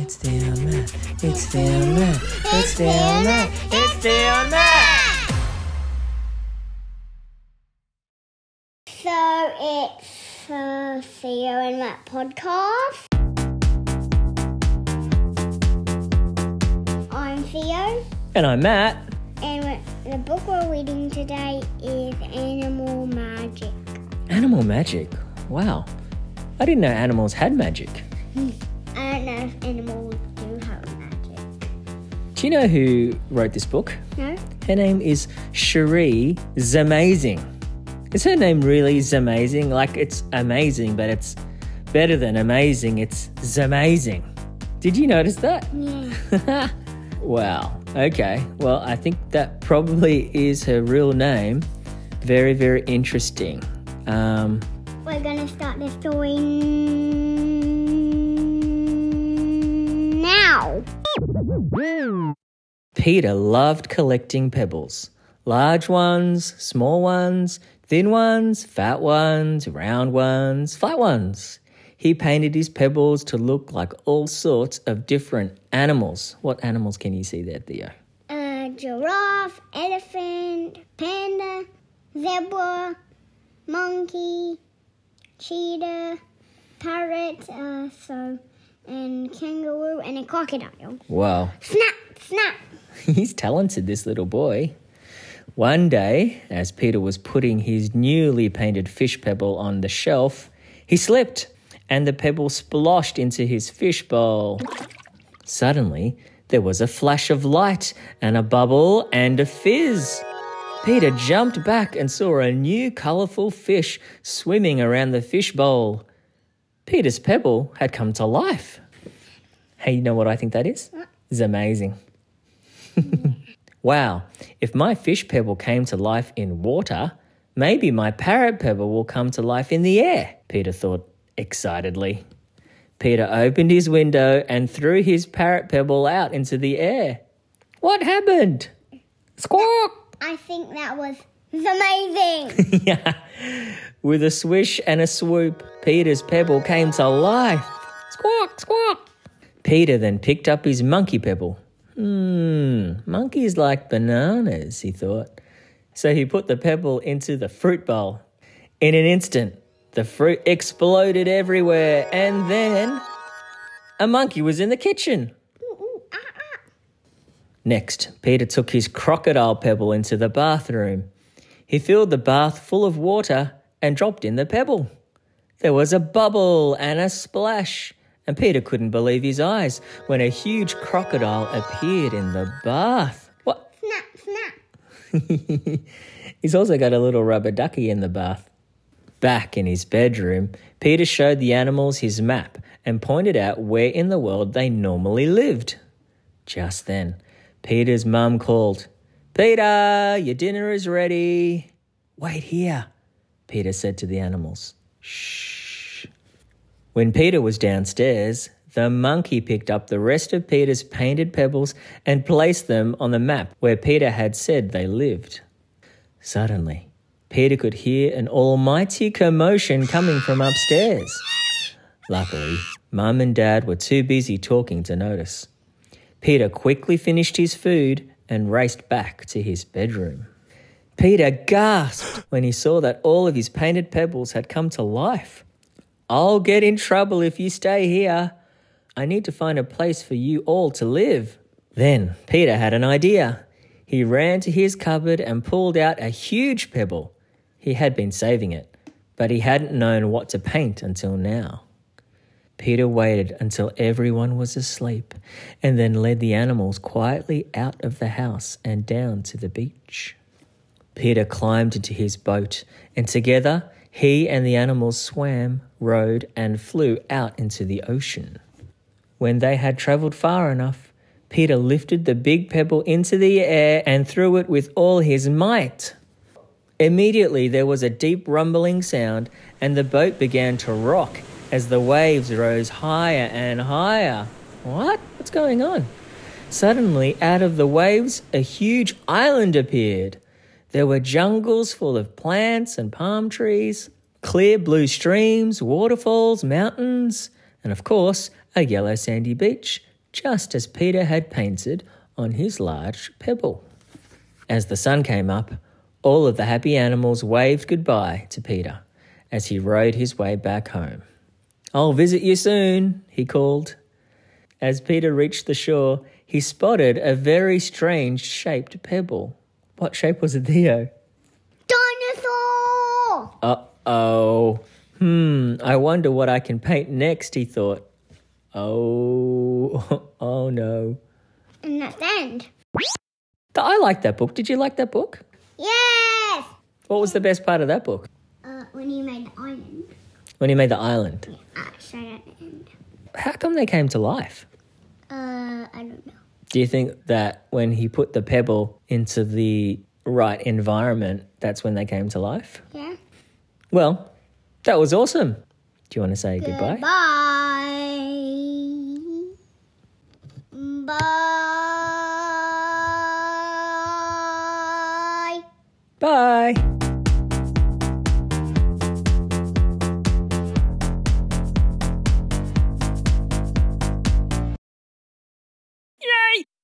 It's Theo and Matt. It's Theo and Matt. It's Theo and Matt. It's Theo and Matt. So it's Theo and Matt podcast. I'm Theo. And I'm Matt. And the book we're reading today is Animal Magic. Animal magic? Wow. I didn't know animals had magic. I don't know if animals do have magic. Do you know who wrote this book? No? Her name is Cherie Zamazing. Is her name really Zamazing? Like it's amazing, but it's better than amazing. It's Zamazing. Did you notice that? Yeah. Wow. Okay. Well, I think that probably is her real name. Very, very interesting. We're going to start the story now. Peter loved collecting pebbles. Large ones, small ones, thin ones, fat ones, round ones, flat ones. He painted his pebbles to look like all sorts of different animals. What animals can you see there, Theo? Giraffe, elephant, panda, zebra, monkey, cheetah, parrot, and kangaroo, and a crocodile. Wow. Snap, snap. He's talented, this little boy. One day, as Peter was putting his newly painted fish pebble on the shelf, he slipped and the pebble splashed into his fish bowl. Suddenly, there was a flash of light and a bubble and a fizz. Peter jumped back and saw a new colourful fish swimming around the fish bowl. Peter's pebble had come to life. Hey, you know what I think that is? It's amazing. Wow, if my fish pebble came to life in water, maybe my parrot pebble will come to life in the air, Peter thought excitedly. Peter opened his window and threw his parrot pebble out into the air. What happened? Squawk! I think that was amazing. Yeah. With a swish and a swoop, Peter's pebble came to life. Squawk, squawk. Peter then picked up his monkey pebble. Monkeys like bananas, he thought. So he put the pebble into the fruit bowl. In an instant, the fruit exploded everywhere, and then a monkey was in the kitchen. Next, Peter took his crocodile pebble into the bathroom. He filled the bath full of water and dropped in the pebble. There was a bubble and a splash, and Peter couldn't believe his eyes when a huge crocodile appeared in the bath. What? Snap, snap. He's also got a little rubber ducky in the bath. Back in his bedroom, Peter showed the animals his map and pointed out where in the world they normally lived. Just then, Peter's mum called, "Peter, your dinner is ready." "Wait here," Peter said to the animals. "Shh." When Peter was downstairs, the monkey picked up the rest of Peter's painted pebbles and placed them on the map where Peter had said they lived. Suddenly, Peter could hear an almighty commotion coming from upstairs. Luckily, Mum and Dad were too busy talking to notice. Peter quickly finished his food and raced back to his bedroom. Peter gasped when he saw that all of his painted pebbles had come to life. "I'll get in trouble if you stay here. I need to find a place for you all to live." Then Peter had an idea. He ran to his cupboard and pulled out a huge pebble. He had been saving it, but he hadn't known what to paint until now. Peter waited until everyone was asleep and then led the animals quietly out of the house and down to the beach. Peter climbed into his boat, and together he and the animals swam, rowed, and flew out into the ocean. When they had travelled far enough, Peter lifted the big pebble into the air and threw it with all his might. Immediately there was a deep rumbling sound, and the boat began to rock as the waves rose higher and higher. What? What's going on? Suddenly, out of the waves, a huge island appeared. There were jungles full of plants and palm trees, clear blue streams, waterfalls, mountains, and of course, a yellow sandy beach just as Peter had painted on his large pebble. As the sun came up, all of the happy animals waved goodbye to Peter as he rode his way back home. "I'll visit you soon," he called. As Peter reached the shore, he spotted a very strange shaped pebble. What shape was it, Theo? Dinosaur! Uh-oh. I wonder what I can paint next, he thought. Oh no. And that's the end. I like that book. Did you like that book? Yes! What was the best part of that book? When you made the island. When he made the island. Yeah, straight at the end. How come they came to life? I don't know. Do you think that when he put the pebble into the right environment, that's when they came to life? Yeah. Well, that was awesome. Do you want to say goodbye? Bye. Bye. Bye.